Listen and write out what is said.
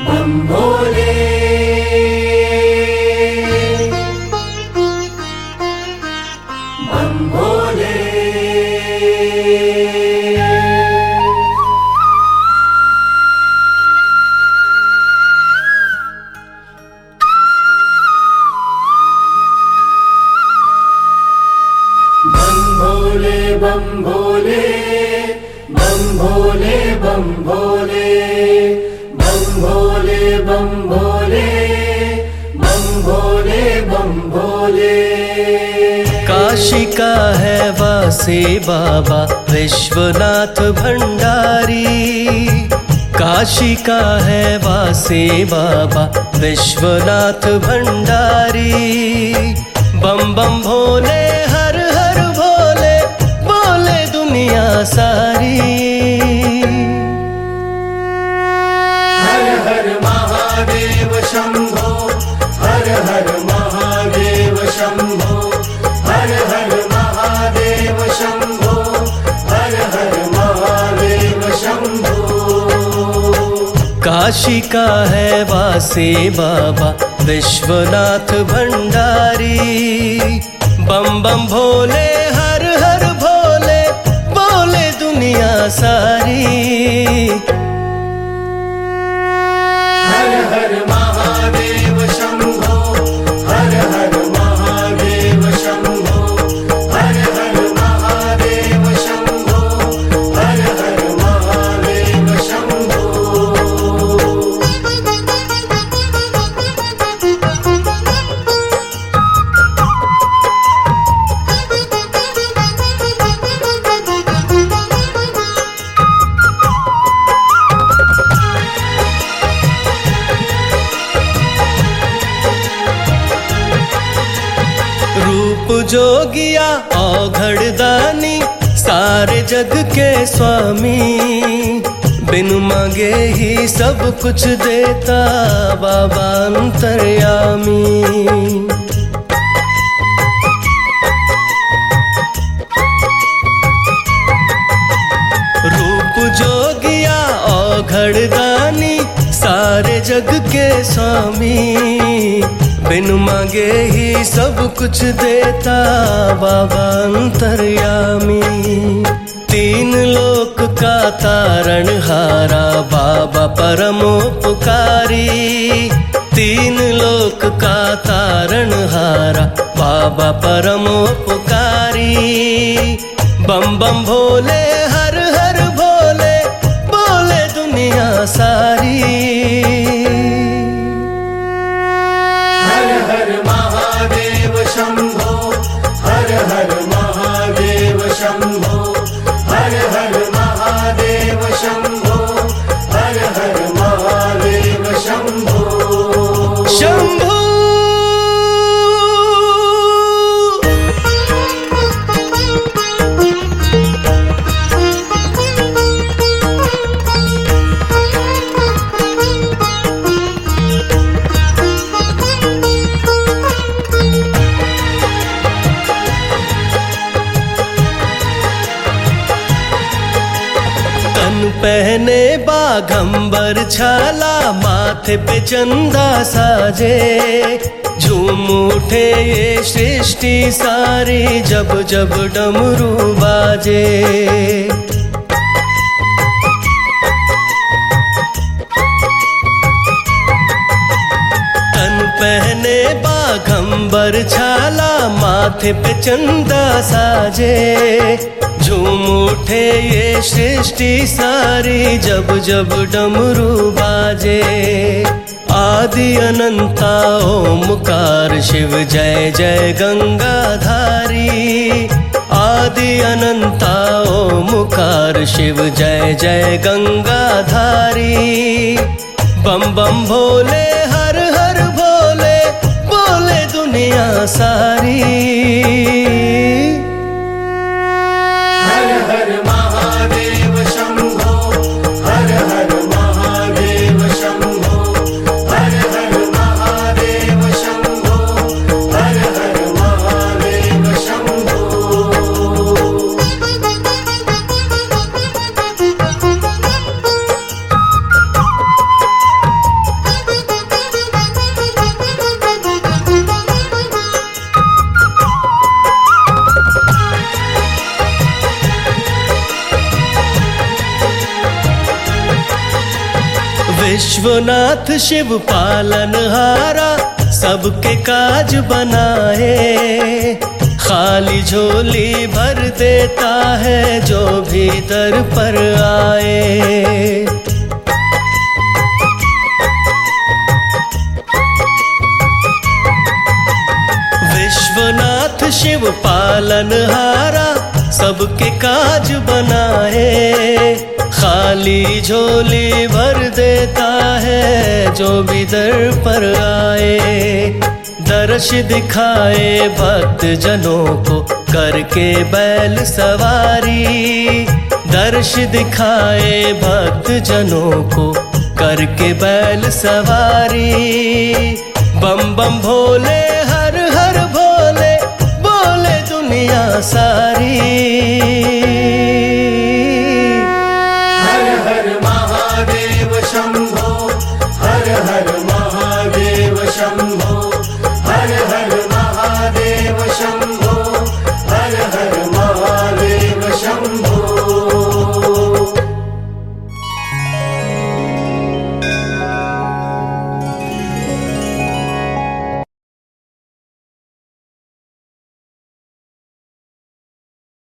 बम भोले, बम भोले। बम भोले बम भोले, बम भोले बम भोले, बम भोले बम भोले, बम भोले बम भोले। काशी का है वासी बाबा विश्वनाथ भंडारी, काशी का है वासी बाबा विश्वनाथ भंडारी। बम बम भोले हर हर भोले, बोले दुनिया सारी। हर हर महादेव शंभो, हर हर महादेव शंभो, हर हर महादेव शंभो, हर हर महादेव शंभो। काशी का है वासी बाबा विश्वनाथ भंडारी। बम बम भोले हर हर भोले, बोले दुनिया सारी। हर हर महादेव शंभो, हर हर महादेव शंभो, हर हर महादेव शंभो, हर हर महादेव शंभो। रूप जोगिया औघड़ दानी, सारे जग के स्वामी। बिन मांगे ही सब कुछ देता बाबा अंतर्यामी। रूप जोगिया औघड़ दानी, सारे जग के स्वामी। बिन मांगे ही सब कुछ देता बाबा अंतर्यामी। तीन लोक का तारण हारा बाबा परमोपकारी। तीन लोक का तारण हारा बाबा परमोपकारी। बम बम भोले हर हर भोले, बोले दुनिया सारी। हर हर महादेव शंभो, हर हर महादेव शंभो, हर हर महादेव शंभो, हर हर महादेव शंभो। शंभू पहने बाघंबर छाला, माथे पे चंदा साजे। झूम उठे ये सृष्टि सारी, जब जब डमरू बाजे। तन पहने बाघंबर छाला, माथे पे चंदा साजे। झूम उठे ये सृष्टि सारी, जब जब डमरू बाजे। आदि अनंता ओमकार शिव जय जय गंगाधारी। आदि अनंता ओमकार शिव जय जय गंगाधारी। बम बम भोले हर हर भोले, बोले दुनिया सारी। हर हर महादेव शंभो, हर हर महादेव शंभो, हर हर महादेव शंभो, हर हर महादेव शंभो। विश्वनाथ शिव पालनहारा सबके काज बनाए, खाली झोली भर देता है जो भी दर पर आए। विश्वनाथ शिव पालनहारा सबके काज बनाए, खाली झोली भर देता है जो भी दर पर आए। दर्श दिखाए भक्त जनों को करके बैल सवारी, दर्श दिखाए भक्त जनों को करके बैल सवारी। बम बम भोले हर हर भोले बोले दुनिया सारी। हर हर महादेव शंभो, हर हर महादेव शंभो।